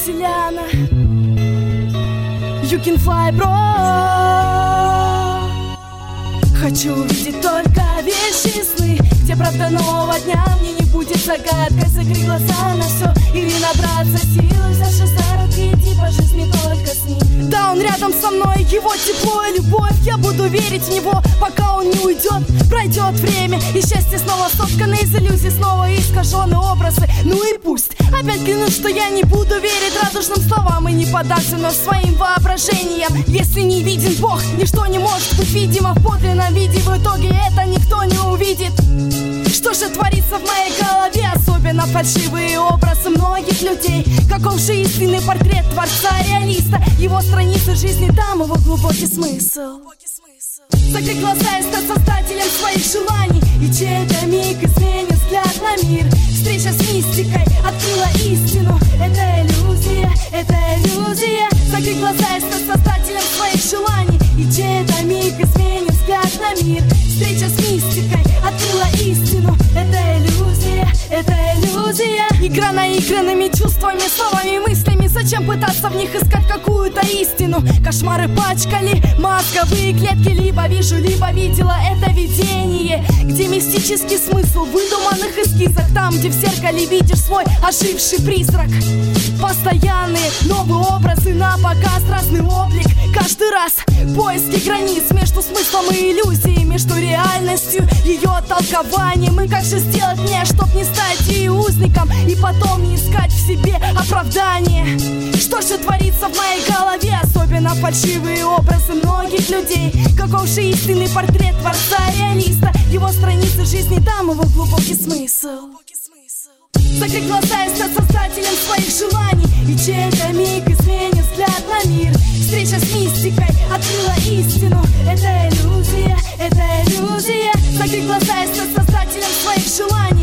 Селяна. You can fly, bro. Хочу увидеть только вещи сны, где правда нового дня мне не будет загадкой. Закрыть глаза на все или набраться силы, взявшись за руки, идти по жизни только с ним. Да, он рядом со мной, его тепло и любовь. Я буду верить в него, пока он не уйдет. Пройдет время, и счастье снова соткано из иллюзий, снова искаженные образы. Ну и пусть. Опять клянусь, что я не буду верить радужным словам и не поддаться вновь своим воображениям. Если не виден Бог, ничто не может быть видимо в подлинном виде. В итоге это никто не увидит. Что же творится в моей голове? Особенно фальшивые образы многих людей. Каков же истинный портрет творца-реалиста? Его страницы жизни, там его глубокий смысл. Закрыть глаза и стать создателем своих желаний, и чей-то миг изменит взгляд на мир. Встреча с мистикой открыла истину. Это иллюзия, это иллюзия. Закрыть глаза и стать создателем своих желаний, и чей-то миг изменит взгляд на мир. Встреча с мистикой открыла истину. Это иллюзия, это иллюзия. Игра наигранными чувствами, словами, мыслями. Зачем пытаться в них искать какую-то истину? Кошмары пачкали мозговые клетки. Либо вижу, либо видела это видение, где мистический смысл в выдуманных эскизах. Там, где в зеркале видишь свой оживший призрак. Постоянные новые образы на показ, разный облик. Каждый раз поиски границ между смыслом и иллюзией, между реальностью, ее толкованием. И как же сделать мне, чтоб не стать и узником, и потом не искать в себе оправдание? Что же творится в моей голове? Особенно фальшивые образы многих людей. Каков же истинный портрет творца-реалиста? Его страницы жизни, там его глубокий смысл. Закрыть глаза и стать создателем своих желаний, и чей-то миг изменит взгляд на мир. Встреча с мистикой открыла истину. Это иллюзия, это иллюзия. Закрыть глаза и стать создателем своих желаний,